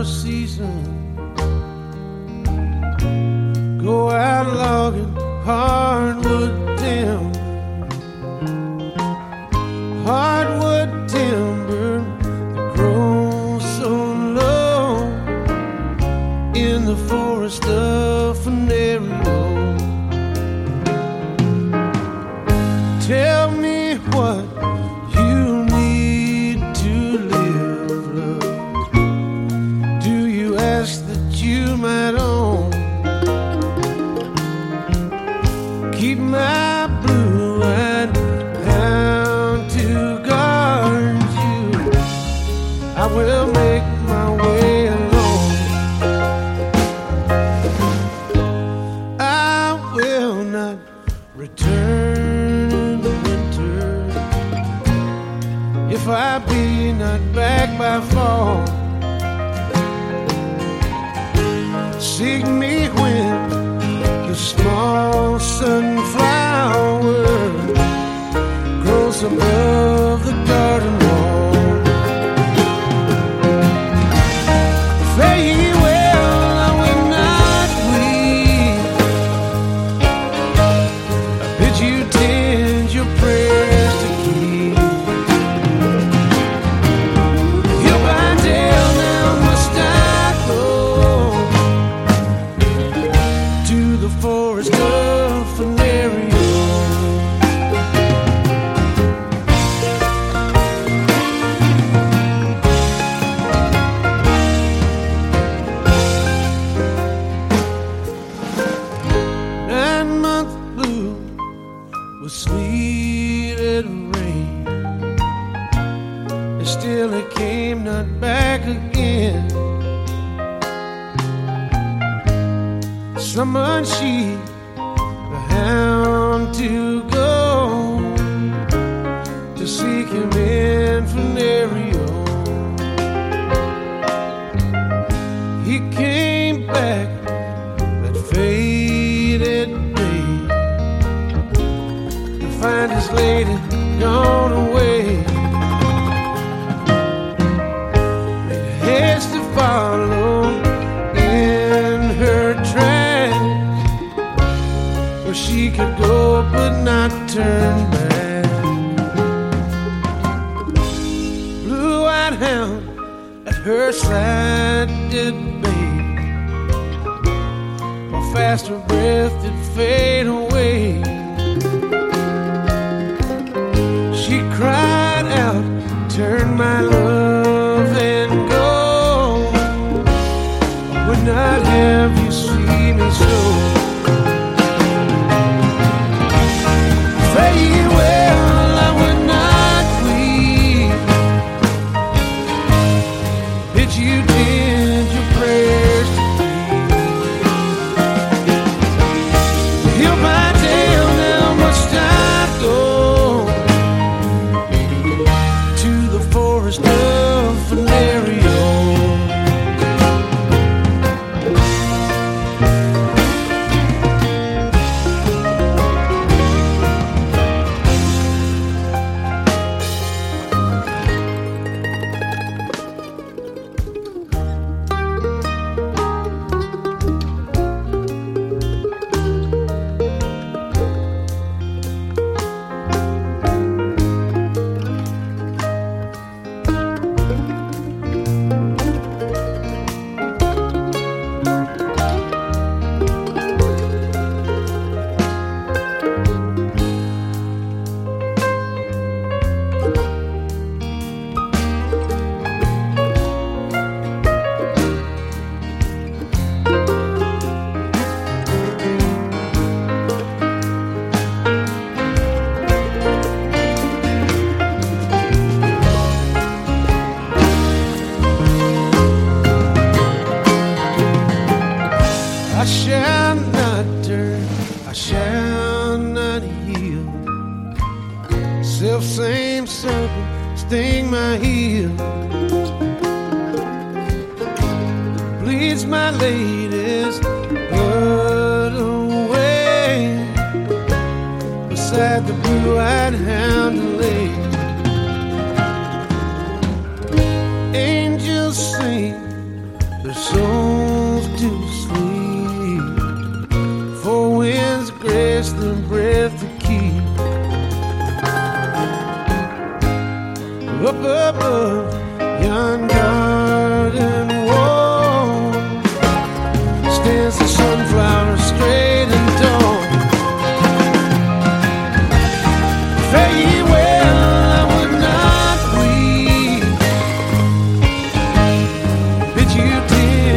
summer season. Go out logging hardwood timber. Hardwood timber that grows so low in the forest of Venerio. Tell me what you need to live, love. Do you ask that you might own? Keep my blue-eyed hound to guard you. I will make my way alone. I will not return in the winter if I be not back by fall. Seek me when the small sunflower grows above the garden wall. Fare ye well, I will not weep. I bid you tend your prayers to keep. Hill by dale now must I go to the forest of Venerio. Was sweet and rain, and still it came not back again. Summoned she the hound to go to seek him in Venerio. He came back that faded day, find his lady gone away. Made haste to follow in her tracks, where she could go but not turn back. Blue-eyed hound at her side did bathe, while fast her breath did fade away. She cried out, turn my love and go. I would not have you see me so. Fare ye well, I would not weep. Bid you tend your prayers to keep. Hill by dale now must I go to the forest of Venerio. I shall not turn, I shall not yield. Self-same serpent sting my heel. Bleeds my lady's blood away beside the blue-eyed hound lay. Angels sing you did.